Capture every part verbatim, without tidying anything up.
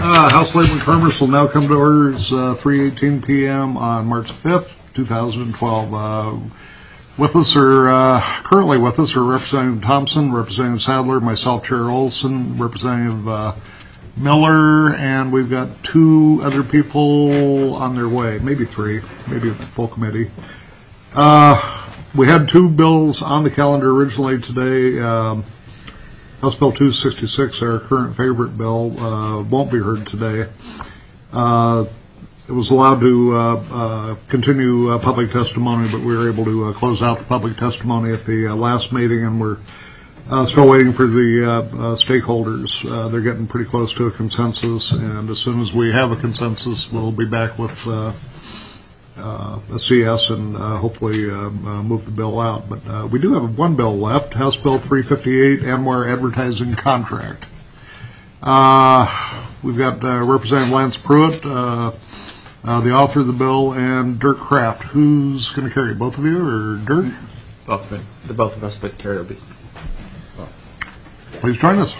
Uh, House Labor and Commerce will now come to order. It's uh, three eighteen p m on March fifth, two thousand twelve. Uh, with us are, uh, currently with us are Representative Thompson, Representative Sadler, myself, Chair Olson, Representative uh, Miller, and we've got two other people on their way, maybe three, maybe a full committee. Uh, we had two bills on the calendar originally today. Um, House Bill two sixty-six, our current favorite bill, uh, won't be heard today. Uh, it was allowed to uh, uh, continue uh, public testimony, but we were able to uh, close out the public testimony at the uh, last meeting, and we're uh, still waiting for the uh, uh, stakeholders. Uh, they're getting pretty close to a consensus, and as soon as we have a consensus, we'll be back with uh, Uh, a C S and uh, hopefully uh, uh, move the bill out. But uh, we do have one bill left, House Bill three fifty-eight, ANWR advertising contract. Uh, we've got uh, Representative Lance Pruitt, uh, uh, the author of the bill, and Dirk Kraft. Who's going to carry it? Both of you or Dirk? Both of it. The both of us, but Terry will be. Well. Please join us.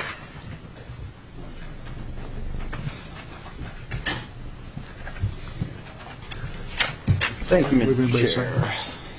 Thank you, Mister Chair.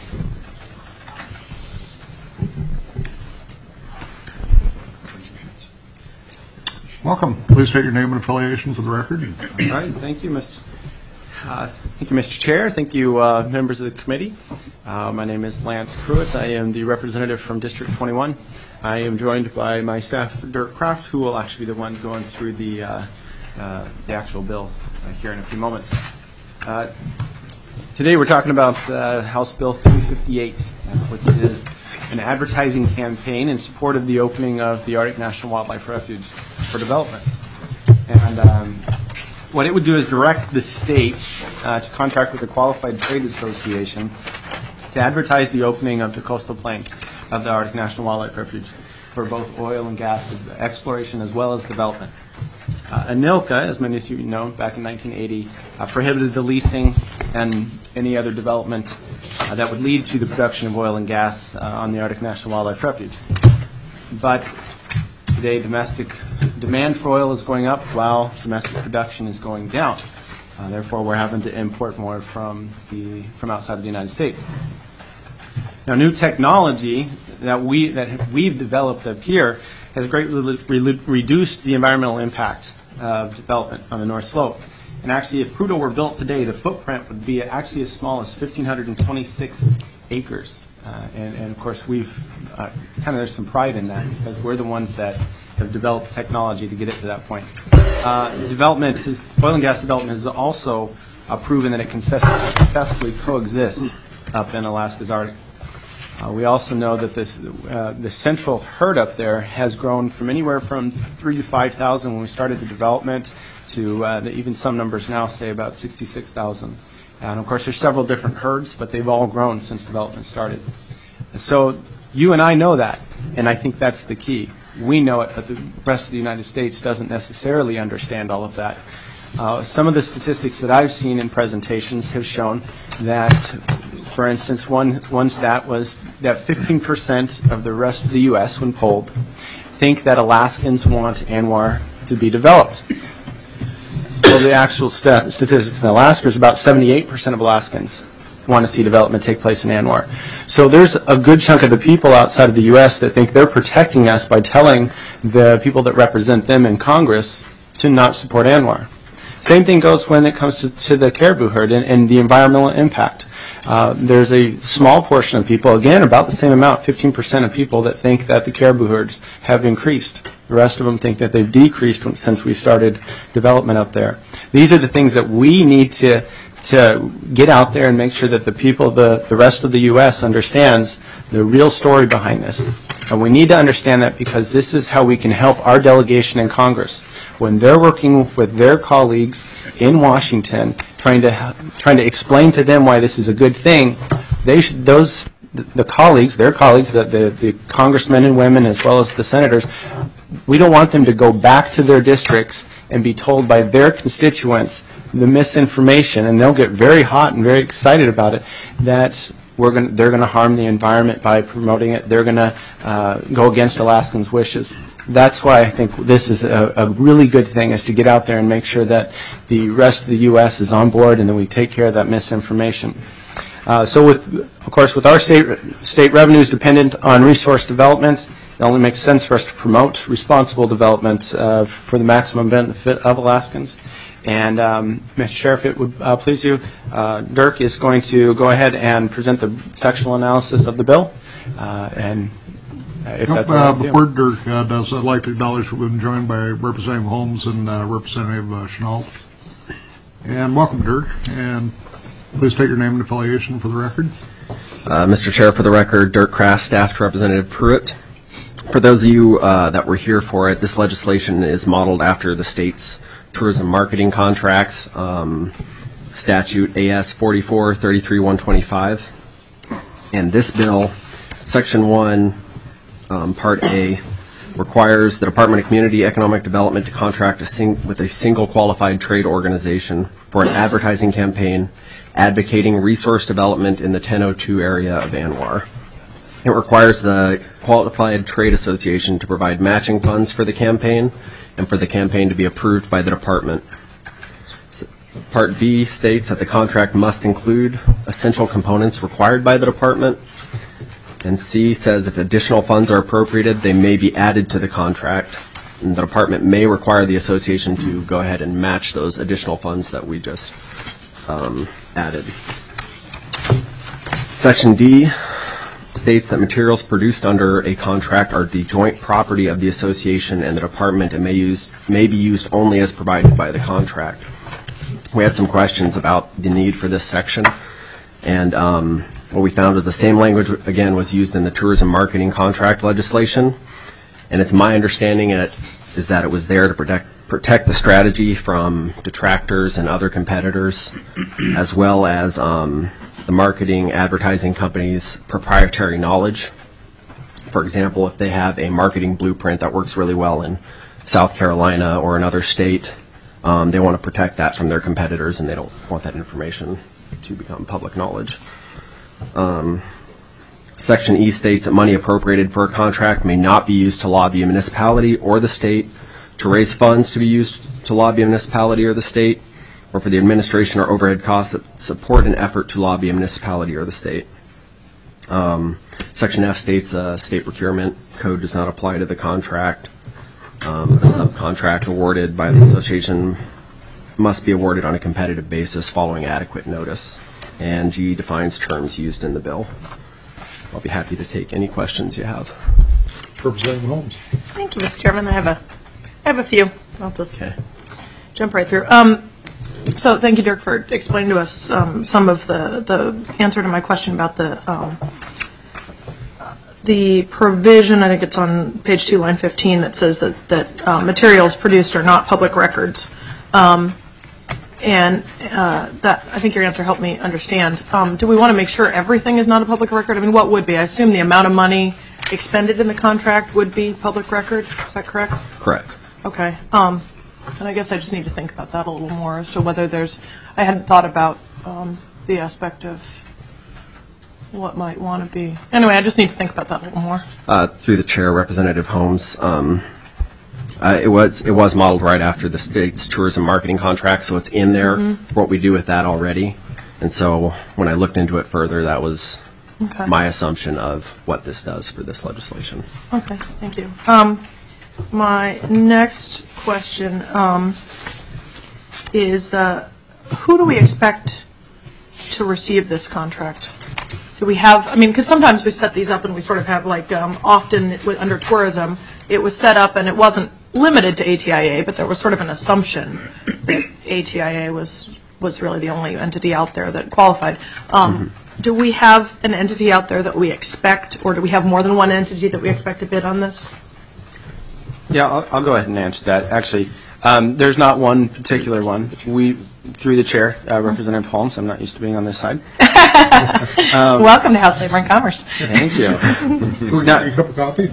Welcome. Please state your name and affiliation for the record. All right. Thank you, Mister Uh, thank you, Mister Chair. Thank you, uh, members of the committee. Uh, my name is Lance Pruitt. I am the representative from District twenty-one. I am joined by my staff, Dirk Kraft, who will actually be the one going through the uh, uh, the actual bill uh, here in a few moments. Uh, Today we're talking about uh, House Bill three fifty-eight, uh, which is an advertising campaign in support of the opening of the Arctic National Wildlife Refuge for development. And um, what it would do is direct the state uh, to contract with the Qualified Trade Association to advertise the opening of the coastal plain of the Arctic National Wildlife Refuge for both oil and gas exploration as well as development. Uh, ANILCA, as many of you know, back in nineteen eighty, uh, prohibited the leasing and any other development uh, that would lead to the production of oil and gas uh, on the Arctic National Wildlife Refuge. But today, domestic demand for oil is going up while domestic production is going down. Uh, therefore, we're having to import more from the from outside of the United States. Now, new technology that we that we've developed up here has greatly re- reduced the environmental impact of development on the North Slope. And actually, if Prudhoe were built today, the footprint would be actually as small as one thousand five hundred twenty-six acres. Uh, and, and of course, we've uh, kind of there's some pride in that because we're the ones that have developed technology to get it to that point. Uh, development, is, oil and gas development has also uh, proven that it can successfully coexist up in Alaska's Arctic. Uh, we also know that this, uh, the central herd up there has grown from anywhere from three to five thousand when we started the development to uh, the, even some numbers now say about sixty-six thousand. And of course, there's several different herds, but they've all grown since development started. So you and I know that, and I think that's the key. We know it, but the rest of the United States doesn't necessarily understand all of that. Uh, some of the statistics that I've seen in presentations have shown that, for instance, one, one stat was that fifteen percent of the rest of the U S, when polled, think that Alaskans want ANWR to be developed. Well, the actual stat, statistics in Alaska is about seventy-eight percent of Alaskans want to see development take place in ANWR. So there's a good chunk of the people outside of the U S that think they're protecting us by telling the people that represent them in Congress to not support ANWR. Same thing goes when it comes to, to the caribou herd and, and the environmental impact. Uh, there's a small portion of people, again, about the same amount, fifteen percent of people that think that the caribou herds have increased. The rest of them think that they've decreased since we started development up there. These are the things that we need to to get out there and make sure that the people, the, the rest of the U S understands the real story behind this. And we need to understand that because this is how we can help our delegation in Congress. When they're working with their colleagues in Washington, trying to trying to explain to them why this is a good thing, they should, those the, the colleagues, their colleagues, the, the the congressmen and women as well as the senators, we don't want them to go back to their districts and be told by their constituents the misinformation, and they'll get very hot and very excited about it, that we're going they're going to harm the environment by promoting it. They're going to uh, go against Alaskans' wishes. that's why I think this is a, a really good thing, is to get out there and make sure that the rest of the U S is on board and that we take care of that misinformation. Uh, so with, of course, with our state, state revenues dependent on resource development, it only makes sense for us to promote responsible development uh, for the maximum benefit of Alaskans. And um, Mister Sheriff, if it would uh, please you, uh, Dirk is going to go ahead and present the sectional analysis of the bill. Uh, and uh, if Nope, that's all right uh, with you. before Dirk uh, does, I'd like to acknowledge we've been joined by Representative Holmes and uh, Representative uh, Chenault. And welcome, Dirk. And please state your name and affiliation for the record. Uh, Mister Chair, for the record, Dirk Kraft, staff to Representative Pruitt. For those of you uh, that were here for it, this legislation is modeled after the state's tourism marketing contracts, um, statute A S forty-four thirty-three one twenty-five. And this bill, Section one, um, Part A, requires the Department of Community Economic Development to contract a sing- with a single qualified trade organization for an advertising campaign advocating resource development in the ten oh two area of ANWR. It requires the Qualified Trade Association to provide matching funds for the campaign and for the campaign to be approved by the department. Part B states that the contract must include essential components required by the department. And C says if additional funds are appropriated, they may be added to the contract. And the department may require the association to go ahead and match those additional funds that we just um, added. Section D states that materials produced under a contract are the joint property of the association and the department and may use may be used only as provided by the contract. We had some questions about the need for this section, and um, what we found was the same language again was used in the tourism marketing contract legislation, and it's my understanding it is that it was there to protect protect the strategy from detractors and other competitors, as well as um, the marketing advertising company's proprietary knowledge. For example, if they have a marketing blueprint that works really well in South Carolina or another state, um, they want to protect that from their competitors, and they don't want that information to become public knowledge. Um, Section E states that money appropriated for a contract may not be used to lobby a municipality or the state, to raise funds to be used to lobby a municipality or the state, or for the administration or overhead costs that support an effort to lobby a municipality or the state. Um, Section F states uh, state procurement code does not apply to the contract. Um, a subcontract awarded by the association must be awarded on a competitive basis following adequate notice. And G defines terms used in the bill. I'll be happy to take any questions you have. Representative Holmes. Thank you, Mister Chairman. I have a, I have a few. I'll just okay. jump right through. Um, so, thank you, Dirk, for explaining to us um, some of the the answer to my question about the um, the provision. I think it's on page two, line fifteen, that says that that uh, materials produced are not public records. Um, And uh, that, I think your answer helped me understand. Um, do we want to make sure everything is not a public record? I mean, what would be? I assume the amount of money expended in the contract would be public record. Is that correct? Correct. Okay. Um, and I guess I just need to think about that a little more as to whether there's, I hadn't thought about um, the aspect of what might want to be. Anyway, I just need to think about that a little more. Uh, through the chair, Representative Holmes, um, Uh, it was it was modeled right after the state's tourism marketing contract, so it's in there mm-hmm. what we do with that already. And so when I looked into it further, that was okay. my assumption of what this does for this legislation. Okay, thank you. Um, my next question um, is, uh, who do we expect to receive this contract? Do we have, I mean, because sometimes we set these up and we sort of have like, um, often it, under tourism, it was set up and it wasn't limited to A T I A, but there was sort of an assumption that A T I A was was really the only entity out there that qualified. Um, mm-hmm. Do we have an entity out there that we expect, or do we have more than one entity that we expect to bid on this? Yeah, I'll, I'll go ahead and answer that. Actually, um, there's not one particular one. We, through the chair, uh, Representative Holmes, I'm not used to being on this side. um, Welcome to House Labor and Commerce. Thank you. Can now, a cup of coffee?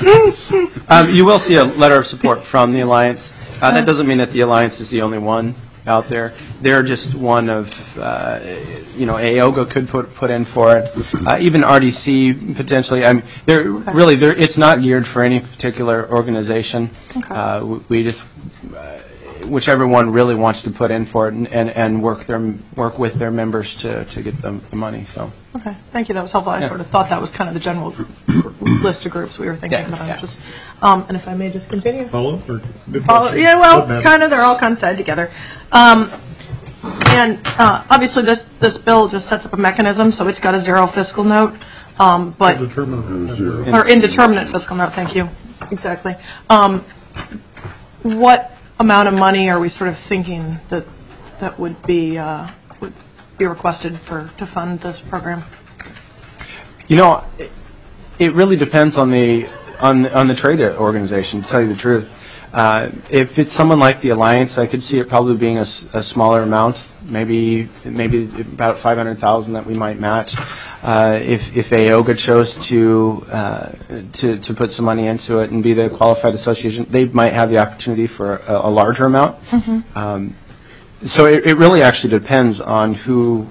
um, you will see a letter of support from the Alliance. Uh, that doesn't mean that the Alliance is the only one out there. They're just one of, uh, you know, A O G A could put put in for it. Uh, even R D C potentially. I mean, they're really they're, it's not geared for any particular organization. Okay. Uh, we, we just uh, whichever one really wants to put in for it and, and, and work their work with their members to, to get them the money. So. Okay, thank you. That was helpful. I Yeah. sort of thought that was kind of the general list of groups we were thinking, Yeah, but I'm yeah. just. Um, and if I may just continue. Follow? Or Follow, yeah, well, kind of, they're all kind of tied together. Um, and uh, obviously, this this bill just sets up a mechanism, so it's got a zero fiscal note, um, but Determine. or indeterminate fiscal note. Thank you. Exactly. Um, what amount of money are we sort of thinking that that would be uh, would be requested for to fund this program? You know, it, it really depends on the on on the trade organization. To tell you the truth, uh, if it's someone like the Alliance, I could see it probably being a, s- a smaller amount, maybe maybe about five hundred thousand that we might match. Uh, if if A O G A chose to uh, to to put some money into it and be the qualified association, they might have the opportunity for a, a larger amount. Um, so it, it really actually depends on who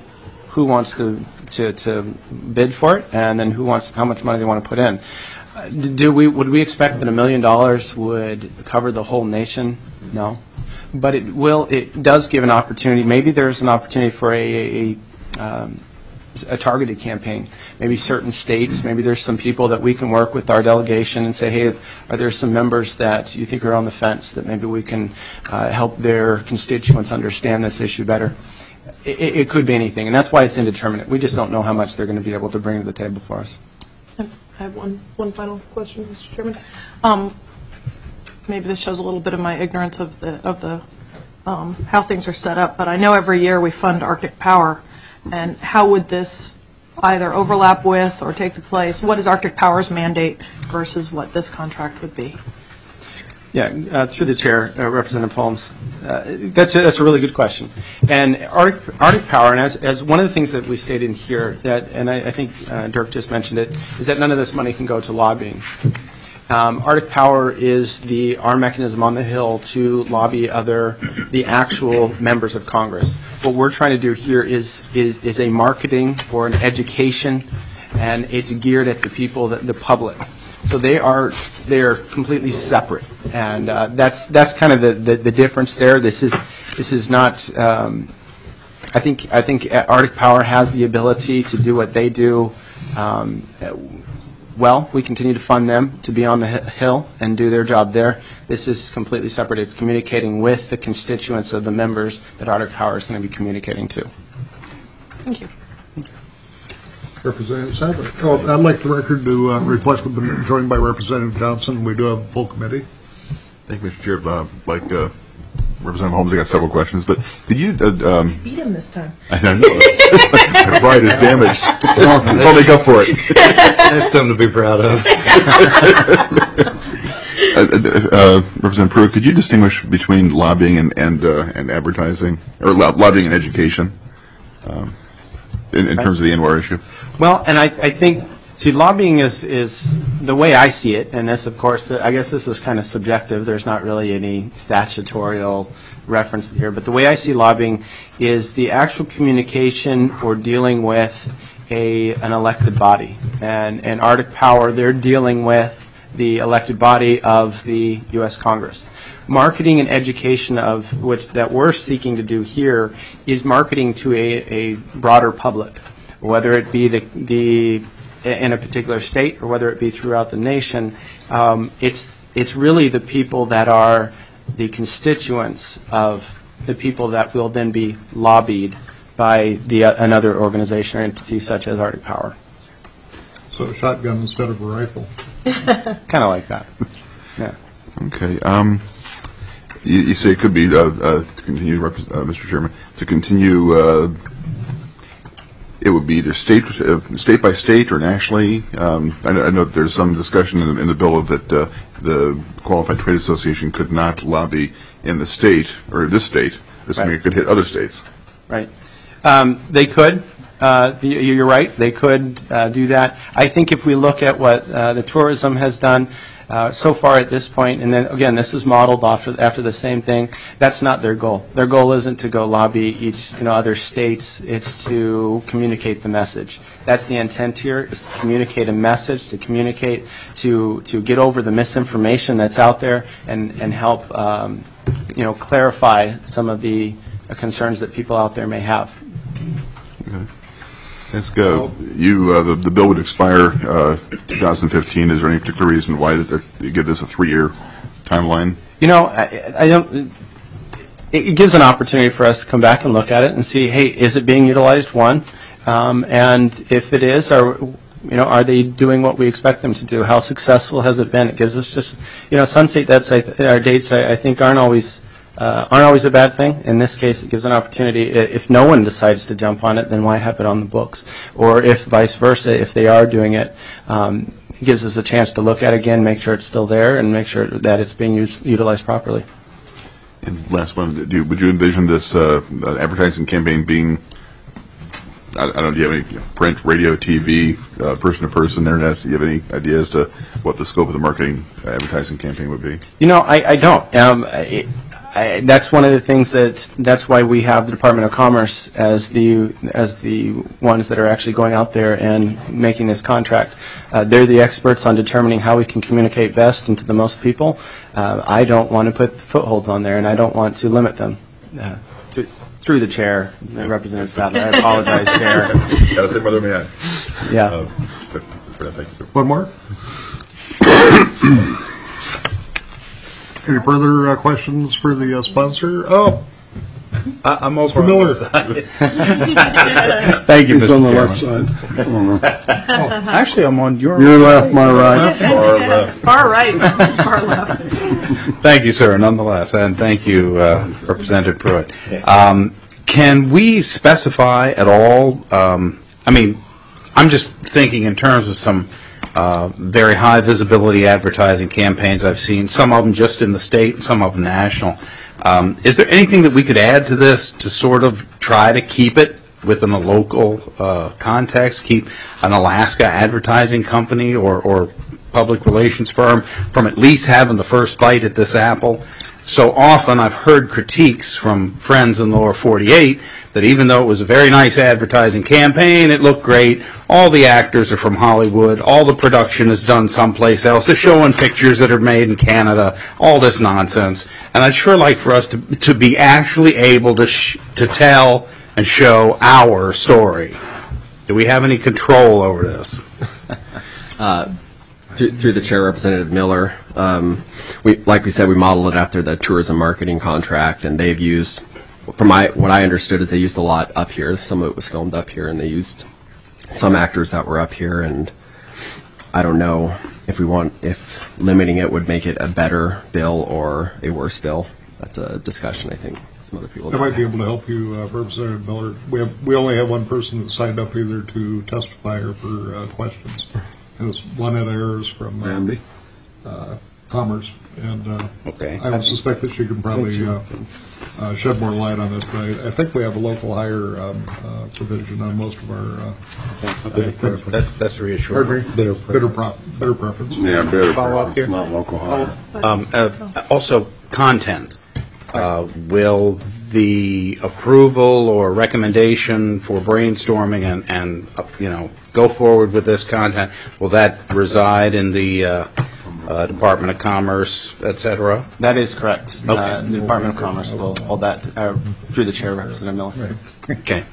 who wants to, to to bid for it, and then who wants how much money they want to put in. Uh, d- do we would we expect that a million dollars would cover the whole nation? No, but it will. It does give an opportunity. Maybe there's an opportunity for a, a, a um, a targeted campaign. Maybe certain states, maybe there's some people that we can work with our delegation and say, hey, are there some members that you think are on the fence that maybe we can uh, help their constituents understand this issue better? It, it could be anything, and that's why it's indeterminate. We just don't know how much they're going to be able to bring to the table for us. I have one, one final question, Mister Chairman. Um, maybe this shows a little bit of my ignorance of the of the um, how things are set up, but I know every year we fund Arctic Power, and how would this either overlap with or take the place? What is Arctic Power's mandate versus what this contract would be? Yeah, uh, through the chair, uh, Representative Holmes. Uh, that's a, that's a really good question. And Arctic, Arctic Power, and as, as one of the things that we stated in here, that, and I, I think uh, Dirk just mentioned it, is that none of this money can go to lobbying. Um, Arctic Power is the our mechanism on the Hill to lobby other the actual members of Congress. What we're trying to do here is is is a marketing or an education, and it's geared at the people, that the public. So they are they are completely separate, and uh, that's that's kind of the, the, the difference there. This is this is not. Um, I think I think Arctic Power has the ability to do what they do. Um, well, we continue to fund them to be on the Hill and do their job there. This is completely separate. It's communicating with the constituents of the members that Arctic Power is going to be communicating to. Thank you. Representative Sadler. Oh, I'd like the record to uh, reflect we've been joined by Representative Johnson. We do have a full committee. Thank you, Mister Chair. Uh, like uh, Representative Holmes, I got several questions, but could you? Uh, um, Beat him this time. I don't know. My pride is damaged. I'll make up for it. That's something to be proud of. uh, uh, Representative Pruitt, could you distinguish between lobbying and and, uh, and advertising, or lo- lobbying and education, um, in, in terms of the N W A R issue? Well, and I, I think, see, lobbying is, is the way I see it, and this, of course, I guess this is kind of subjective. There's not really any statutorial reference here, but the way I see lobbying is the actual communication or dealing with a an elected body. And, and Arctic Power, they're dealing with the elected body of the U S Congress. Marketing and education of which that we're seeking to do here is marketing to a, a broader public, whether it be the, the in a particular state or whether it be throughout the nation. Um, it's it's really the people that are the constituents of the people that will then be lobbied by the uh, another organization or entity such as Arctic Power. So a shotgun instead of a rifle. Kind of like that. Yeah. Okay. Um, you, you say it could be uh, uh, to continue, Rep- uh, Mister Chairman, to continue. Uh, It would be either state, uh, state by state or nationally. Um, I, know, I know that there's some discussion in the, in the bill that uh, the Qualified Trade Association could not lobby in the state or this state. This Right. mean it could hit other states. Right. Um, they could. Uh, the, you're right. They could uh, do that. I think if we look at what uh, the tourism has done, Uh, So far at this point, and then again, this is modeled after, after the same thing, that's not their goal. Their goal isn't to go lobby each, you know, other states, it's to communicate the message. That's the intent here, is to communicate a message, to communicate, to, to get over the misinformation that's out there and, and help, um, you know, clarify some of the uh, concerns that people out there may have. Let's go. You, uh, the, the bill would expire uh, two thousand fifteen. Is there any particular reason why that, that you give this a three-year timeline? You know, I, I don't. It, it gives an opportunity for us to come back and look at it and see, hey, is it being utilized? One, um, and if it is, are you know, are they doing what we expect them to do? How successful has it been? It gives us just, you know, sunset dates. I th- our dates, I, I think, aren't always. Uh, aren't always a bad thing. In this case, it gives an opportunity. I- If no one decides to jump on it, then why have it on the books? Or if vice versa, if they are doing it, um, it gives us a chance to look at it again, make sure it's still there, and make sure that it's being used, utilized properly. And last one, do you, would you envision this uh, advertising campaign being, I, I don't know, do you have any you know, print, radio, T V, uh, person-to-person, internet? Do you have any idea as to what the scope of the marketing uh, advertising campaign would be? You know, I, I don't. Um, I, I, that's one of the things that, that's why we have the Department of Commerce as the, as the ones that are actually going out there and making this contract. Uh, they're the experts on determining how we can communicate best and to the most people. Uh, I don't want to put footholds on there, and I don't want to limit them. Uh, through, through the chair, Representative Sadler, I apologize, Chair. Yeah, say Mother May I. Yeah. Uh, but- but thank you, sir. One more? Any further uh, questions for the uh, sponsor? Oh, I- I'm over on Miller. this side. Thank you, It's on the Mister left side. I don't know. Actually, I'm on your. Your left, my right. Far left. Far right, far left. Thank you, sir, nonetheless, and thank you, uh, Representative Pruitt. Um, Can we specify at all, um, I mean, I'm just thinking in terms of some uh, very high visibility advertising campaigns I've seen, some of them just in the state and some of them national. Um, Is there anything that we could add to this to sort of try to keep it within a local uh, context, keep an Alaska advertising company or, or public relations firm from at least having the first bite at this apple? So often I've heard critiques from friends in the lower forty-eight that even though it was a very nice advertising campaign, it looked great, all the actors are from Hollywood, all the production is done someplace else, they're showing pictures that are made in Canada, all this nonsense. And I'd sure like for us to, to be actually able to, sh- to tell and show our story. Do we have any control over this? Through, through the chair, Representative Miller, um, we, like we said, we modeled it after the tourism marketing contract, and they've used, from my, what I understood is they used a lot up here. Some of it was filmed up here, and they used some actors that were up here, and I don't know if we want, if limiting it would make it a better bill or a worse bill. That's a discussion, I think, some other people. I might be able to help you, uh, Representative Miller. We have, we only have one person that signed up either to testify or for uh, questions. And it's Lynette Ayers from uh, Andy? uh, Commerce, and uh, Okay. I would suspect that she can probably uh, uh, shed more light on this, but I, I think we have a local hire um, uh, provision on most of our, uh, I think- That's, that's reassuring. pardon me? Bitter, bitter, prop, bitter preference. Yeah, better. Follow up here? Not local hire. Um, uh, Also, content. Uh, Will the approval or recommendation for brainstorming and, and, uh, you know, go forward with this content, will that reside in the uh, uh, Department of Commerce, et cetera? That is correct. Okay. Uh, the Department of Commerce will hold that uh, through the chair, Representative Miller. Okay.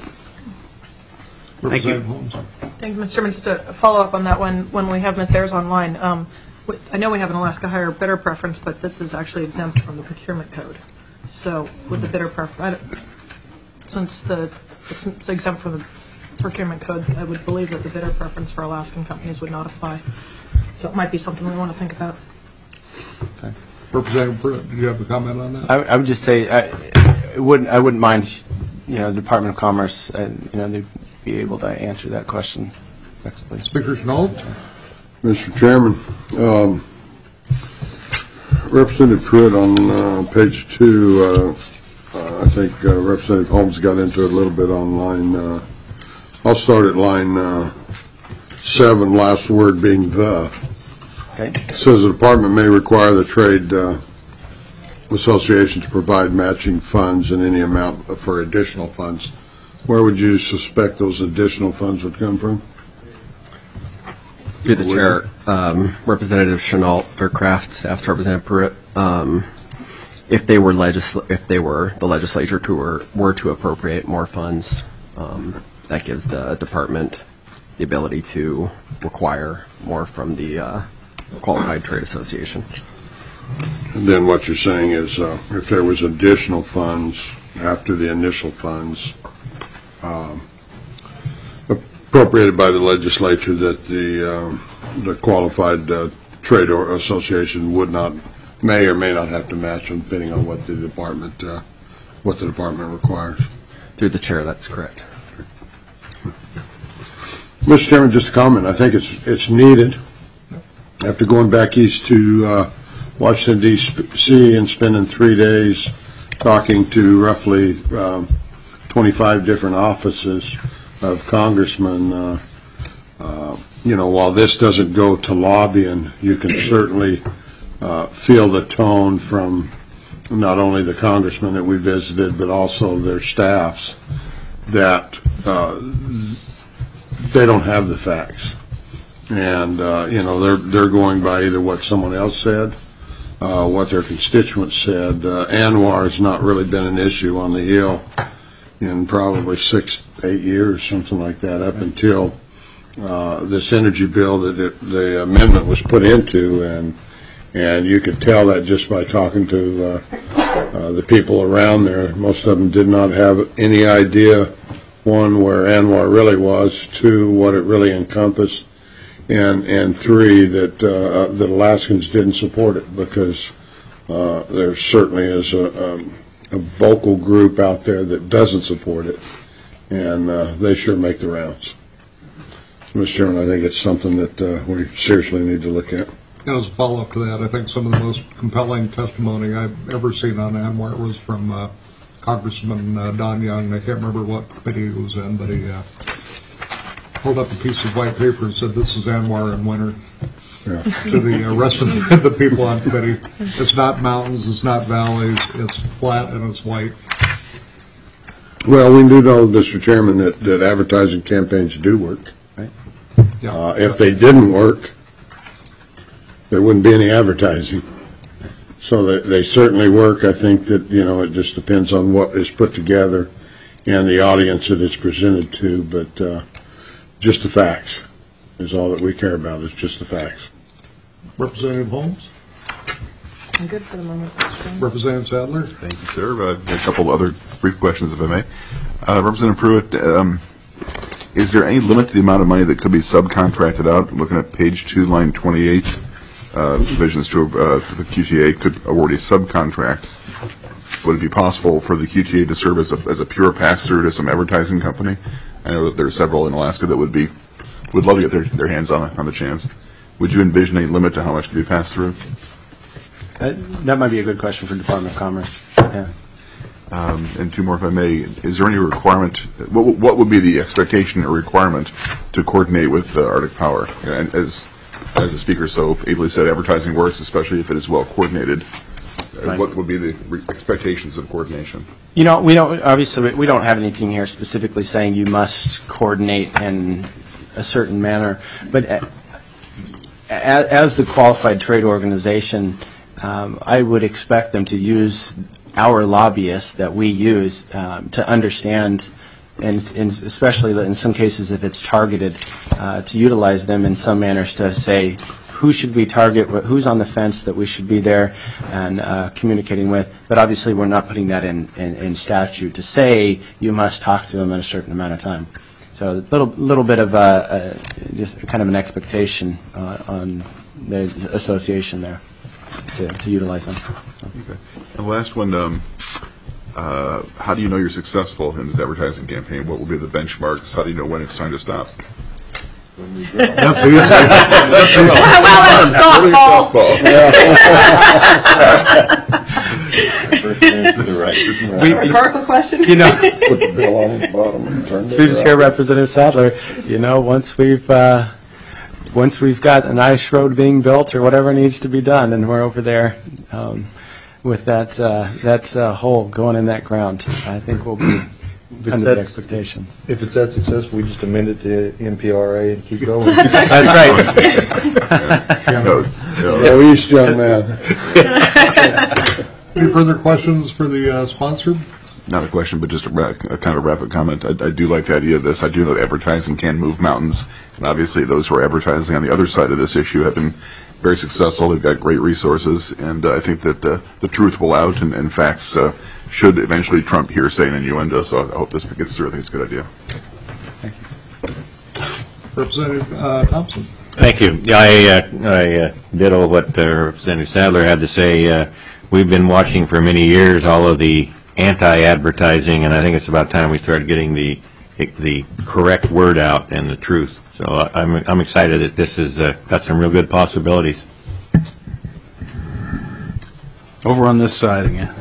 Representative Holmes. Thank you, Mister Chairman. Just to follow up on that one, when we have Miz Ayers online, um, we- I know we have an Alaska hire bidder preference, but this is actually exempt from the procurement code. So with the bidder preference, since the, it's exempt from the procurement code, I would believe that the bidder preference for Alaskan companies would not apply. So it might be something we want to think about. Representative Pruitt, did you have a comment on that? I, I would just say I, I wouldn't I wouldn't mind, you know, the Department of Commerce, uh, you know, they'd be able to answer that question effectively. Speaker Chenault? Mister Chairman, um, Representative Pruitt on uh, page two, uh, uh, I think uh, Representative Holmes got into it a little bit on line, uh, I'll start at line uh, seven, last word being the. Okay. It says the department may require the trade uh, association to provide matching funds in any amount for additional funds. Where would you suspect those additional funds would come from? Through the chair, um, Representative Chenault, Faircraft, Staff to Representative Pruitt, um, if they were legisl- if they were the legislature to were, were to appropriate more funds, um, that gives the department the ability to require more from the uh, Qualified Trade Association. And then what you're saying is uh, if there was additional funds after the initial funds um, appropriated by the legislature, that the um, the Qualified uh, Trade or Association would not, may or may not have to match them, depending on what the department uh, what the department requires. Through the chair, that's correct. Mister Chairman, just a comment. I think it's it's needed. After going back east to uh, Washington, D C and spending three days talking to roughly um, twenty-five different offices of congressmen, uh, uh, you know, while this doesn't go to lobbying, you can certainly uh, feel the tone from not only the congressmen that we visited, but also their staffs, that uh, they don't have the facts. And, uh, you know, they're they're going by either what someone else said, uh, what their constituents said. Uh, ANWR has not really been an issue on the Hill in probably six, eight years, something like that, up until uh, this energy bill that it, the amendment was put into. And and you could tell that just by talking to uh, uh, the people around there. Most of them did not have any idea, one, where ANWR really was, two, what it really encompassed, and and three, that uh, that Alaskans didn't support it, because uh, there certainly is a, um, a vocal group out there that doesn't support it, and uh, they sure make the rounds. So, Mister Chairman, I think it's something that uh, we seriously need to look at. And as a follow-up to that, I think some of the most compelling testimony I've ever seen on ANWR was from uh, Congressman uh, Don Young. I can't remember what committee he was in, but he uh, pulled up a piece of white paper and said, "This is ANWR in winter." Yeah. To the uh, rest of the, the people on committee, it's not mountains, it's not valleys, it's flat and it's white. Well, we do know, Mister Chairman, that, that advertising campaigns do work. Right. Yeah. Uh, if they didn't work, there wouldn't be any advertising. So they, they certainly work. I think that, you know, it just depends on what is put together and the audience that it's presented to, but uh, just the facts is all that we care about, is just the facts. Representative Holmes? I'm good for the moment, Mister Chairman. Representative Sadler? Thank you, sir. Uh, a couple other brief questions, if I may. Uh, Representative Pruitt, um, is there any limit to the amount of money that could be subcontracted out? Looking at page two, line twenty-eight, uh, provisions to uh, the Q T A could award a subcontract. Would it be possible for the Q T A to serve as a, as a pure pass-through to some advertising company? I know that there are several in Alaska that would be would love to get their, their hands on, on the chance. Would you envision a limit to how much could be passed through? That, that might be a good question for Department of Commerce. Yeah. Um, and two more, if I may. Is there any requirement, what, what would be the expectation or requirement to coordinate with uh, Arctic Power? And as, as the speaker so ably said, advertising works, especially if it is well coordinated. Right. What would be the re- expectations of coordination? You know, we don't, obviously, we don't have anything here specifically saying you must coordinate in a certain manner, but a- as the Qualified Trade Organization, um, I would expect them to use our lobbyists that we use um, to understand, and, and especially in some cases if it's targeted, uh, to utilize them in some manners to say, who should we target, who's on the fence that we should be there and uh, communicating with. But obviously we're not putting that in, in, in statute to say you must talk to them in a certain amount of time. So a little, little bit of uh, uh, just kind of an expectation uh, on the association there to, to utilize them. So. Okay. And the last one, um, uh, how do you know you're successful in this advertising campaign? What will be the benchmarks? How do you know when it's time to stop? That's easy. That's easy. Well, well, that's softball. We- Rhetorical question? You know, Put the bill on the bottom and turn it through the around. chair, Representative Sadler, you know, once we've uh, once we've got a nice road being built or whatever needs to be done, and we're over there um, with that uh, that uh, hole going in that ground, I think we'll be If under the that's- expectations. If it's that successful, we just amend it to N P R A and keep going. That's right. No, no. Go east, young man. Any further questions for the uh, sponsor? Not a question, but just a, ra- a kind of rapid comment. I, I do like the idea of this. I do know that advertising can move mountains, and obviously those who are advertising on the other side of this issue have been very successful. They've got great resources, and uh, I think that uh, the truth will out, and, and facts uh, should eventually trump hearsay and innuendo. So I hope this gets through. I think it's a good idea. Representative uh, Thompson. Thank you. Yeah, I, uh, I uh, ditto what uh, Representative Sadler had to say. Uh, we've been watching for many years all of the anti-advertising, and I think it's about time we started getting the the correct word out and the truth. So uh, I'm I'm excited that this has uh, got some real good possibilities. Over on this side again.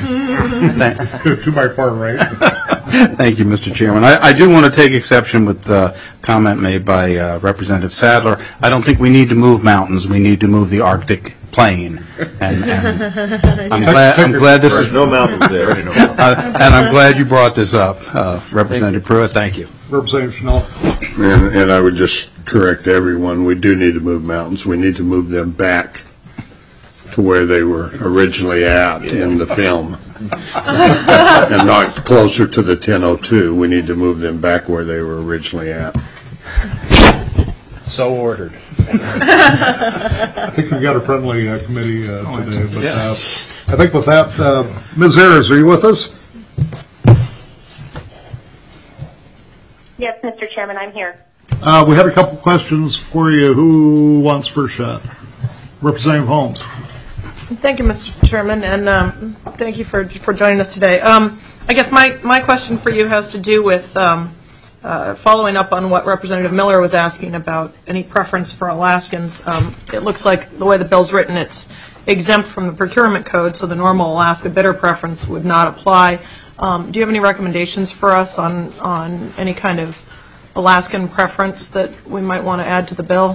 To my far right. Thank you, Mister Chairman. I, I do want to take exception with the comment made by uh, Representative Sadler. I don't think we need to move mountains. We need to move the Arctic plane. And, and I'm glad I'm glad this is No mountains there. uh, and I'm glad you brought this up, uh, Representative Pruitt. Thank you. Representative Chanel. And, and I would just correct everyone, we do need to move mountains. We need to move them back to where they were originally at in the film. And not closer to the ten oh two. We need to move them back where they were originally at. So ordered. I think we've got a friendly uh, committee uh, today. But uh, I think with that, uh, Miz Ayers, are you with us? Yes, Mister Chairman, I'm here. Uh, we had a couple questions for you. Who wants first shot? Representative Holmes. Thank you, Mister Chairman, and um, thank you for for joining us today. Um, I guess my, my question for you has to do with um, uh, following up on what Representative Miller was asking about any preference for Alaskans. Um, it looks like the way the bill's written, it's exempt from the procurement code, so the normal Alaska bidder preference would not apply. Um, do you have any recommendations for us on, on any kind of Alaskan preference that we might want to add to the bill?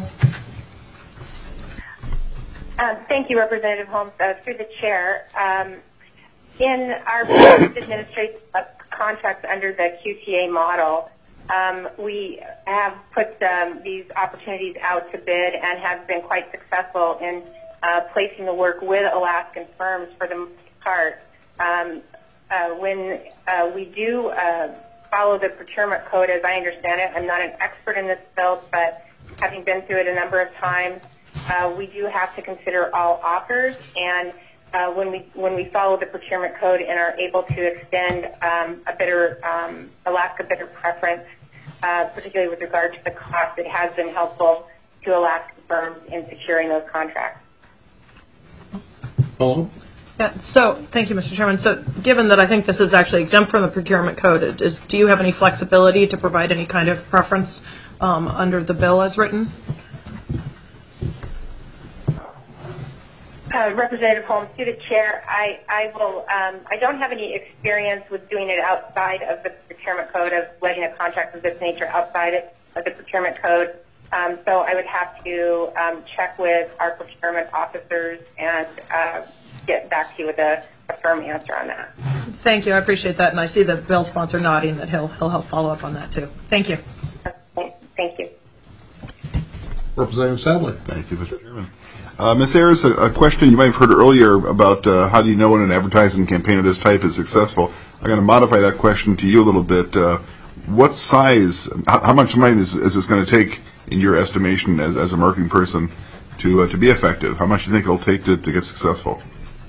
Uh, thank you, Representative Holmes. Uh, through the chair, um, in our administrative uh, contracts under the Q T A model, um, we have put um, these opportunities out to bid and have been quite successful in uh, placing the work with Alaskan firms for the most part. Um, uh, when uh, we do uh, follow the procurement code, as I understand it, I'm not an expert in this field, but having been through it a number of times, Uh, we do have to consider all offers, and uh, when we when we follow the procurement code and are able to extend um, a bidder um, Alaska bidder preference, uh, particularly with regard to the cost, it has been helpful to Alaska firms in securing those contracts. Hello? Yeah, so, thank you, Mister Chairman. So, given that I think this is actually exempt from the procurement code, is, do you have any flexibility to provide any kind of preference um, under the bill as written? Uh, Representative Holmes, through the chair, I, I will. Um, I don't have any experience with doing it outside of the procurement code, of letting a contract of this nature outside of the procurement code. Um, so I would have to um, check with our procurement officers and uh, get back to you with a, a firm answer on that. Thank you. I appreciate that, and I see the bill sponsor nodding that he'll he'll help follow up on that too. Thank you. Thank you. Representative Sadler. Thank you, Mister Chairman. Uh, Miz Ayers, a, a question you might have heard earlier about uh, how do you know when an advertising campaign of this type is successful. I'm going to modify that question to you a little bit. Uh, what size, how, how much money is, is this going to take, in your estimation, as, as a marketing person, to uh, to be effective? How much do you think it'll take to, to get successful?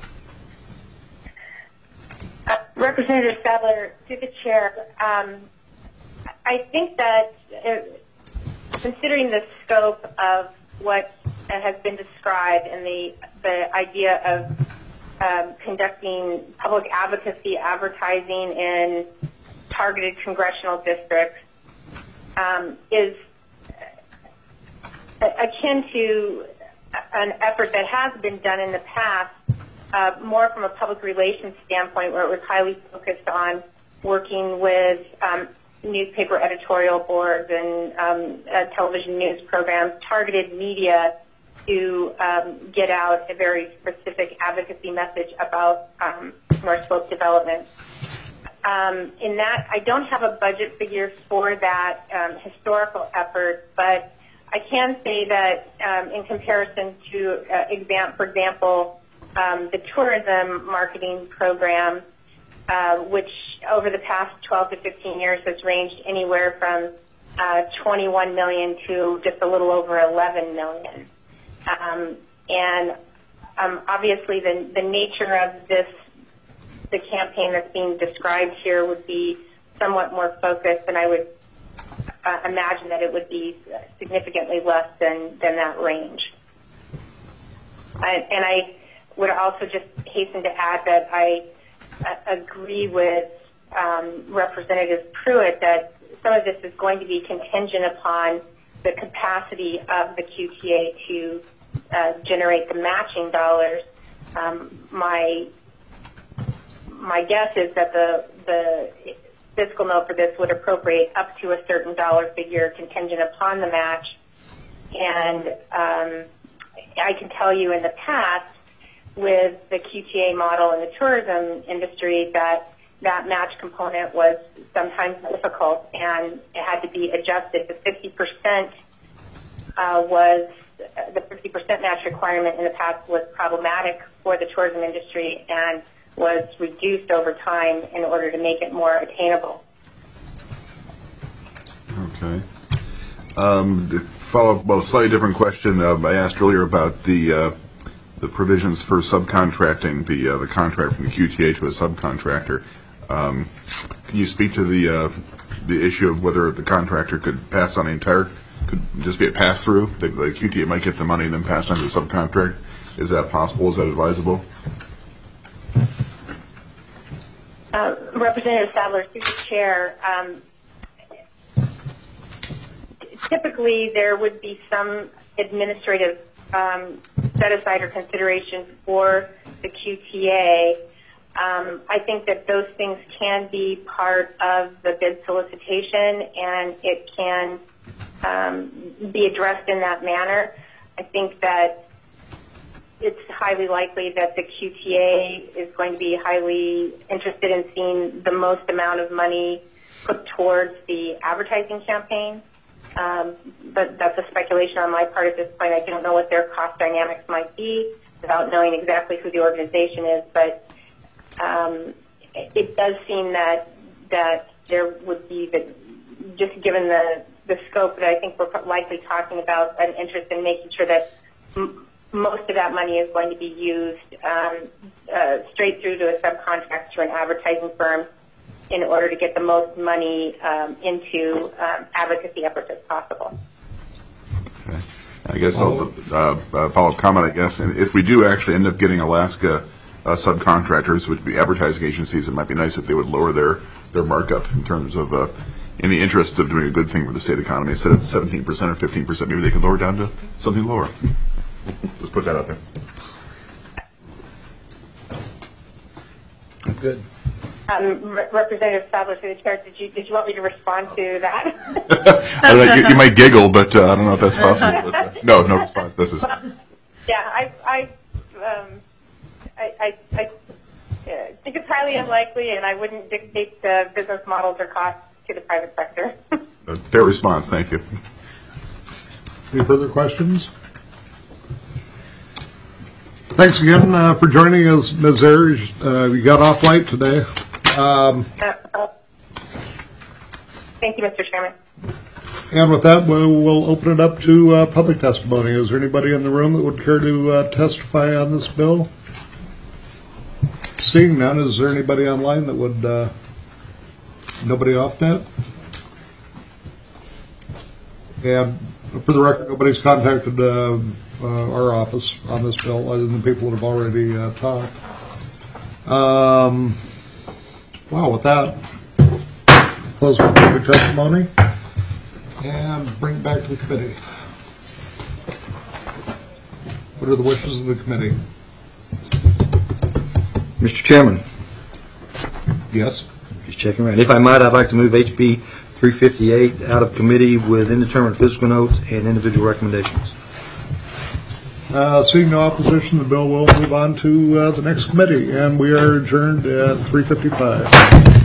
Uh, Representative Sadler, to the chair, um, I think that uh, considering the scope of what has been described and the the idea of um, conducting public advocacy advertising in targeted congressional districts um, is akin to an effort that has been done in the past, uh, more from a public relations standpoint, where it was highly focused on working with um, newspaper editorial boards and um, uh, television news programs, targeted media to um, get out a very specific advocacy message about um, North Slope development. Um, in that, I don't have a budget figure for that um, historical effort, but I can say that um, in comparison to, uh, exam- for example, um, the tourism marketing program, uh, which over the past twelve to fifteen years has ranged anywhere from uh, twenty-one million dollars to just a little over eleven million dollars. Um, and um, obviously the, the nature of this, the campaign that's being described here would be somewhat more focused, and I would uh, imagine that it would be significantly less than, than that range. I, and I would also just hasten to add that I uh, agree with um, Representative Pruitt that some of this is going to be contingent upon the capacity of the Q T A to uh, generate the matching dollars. Um, my my guess is that the the fiscal note for this would appropriate up to a certain dollar figure contingent upon the match. And um, I can tell you in the past with the Q T A model in the tourism industry that that match component was sometimes difficult and it had to be adjusted. The fifty percent uh, was the fifty percent match requirement in the past was problematic for the tourism industry and was reduced over time in order to make it more attainable. Okay. Um, to follow up, well, a slightly different question. Uh, I asked earlier about the uh, the provisions for subcontracting the uh, the contract from the Q T A to a subcontractor. Um, can you speak to the uh, the issue of whether the contractor could pass on the entire, could just be a pass through? The, the Q T A might get the money and then pass on to the subcontract. Is that possible? Is that advisable? Uh, Representative Sadler, through the chair, um, typically there would be some administrative um, set aside or consideration for the Q T A. Um, I think that those things can be part of the bid solicitation and it can um, be addressed in that manner. I think that it's highly likely that the Q T A is going to be highly interested in seeing the most amount of money put towards the advertising campaign. Um, but that's a speculation on my part at this point. I don't know what their cost dynamics might be without knowing exactly who the organization is. But um, it does seem that that there would be, the, just given the, the scope that I think we're likely talking about, an interest in making sure that m- most of that money is going to be used um, uh, straight through to a subcontract to an advertising firm in order to get the most money um, into um, advocacy efforts as possible. Okay. I guess I'll uh, uh, follow-up comment, I guess. And if we do actually end up getting Alaska uh, subcontractors, which would be advertising agencies, it might be nice if they would lower their, their markup in terms of, uh, in the interest of doing a good thing for the state economy. Instead of seventeen percent or fifteen percent, maybe they could lower it down to something lower. Let's put that out there. Good. Um, Re- Representative Sadler, through the chair, did you did you want me to respond to that? I don't know, you, you might giggle, but uh, I don't know if that's possible. But, uh, no, no response. This is. Yeah, I I, um, I, I, I uh, think it's highly unlikely, and I wouldn't dictate the business models or costs to the private sector. A fair response. Thank you. Any further questions? Thanks again uh, for joining us, Miz Ayers. Uh, you got off light today. Um, uh, uh, thank you, Mister Chairman. and with that, we'll, we'll open it up to uh, public testimony. Is there anybody in the room that would care to uh, testify on this bill? Seeing none, is there anybody online that would, uh, nobody off net? And for the record, nobody's contacted uh, uh, our office on this bill other than the people that have already uh, talked. Um, wow, with that, close my public testimony and bring it back to the committee. What are the wishes of the committee? Mister Chairman, Yes. just checking around. If I might, I'd like to move H B three fifty-eight out of committee with indeterminate fiscal notes and individual recommendations. Uh, Seeing no opposition, the bill will move on to uh, the next committee, and we are adjourned at three fifty-five.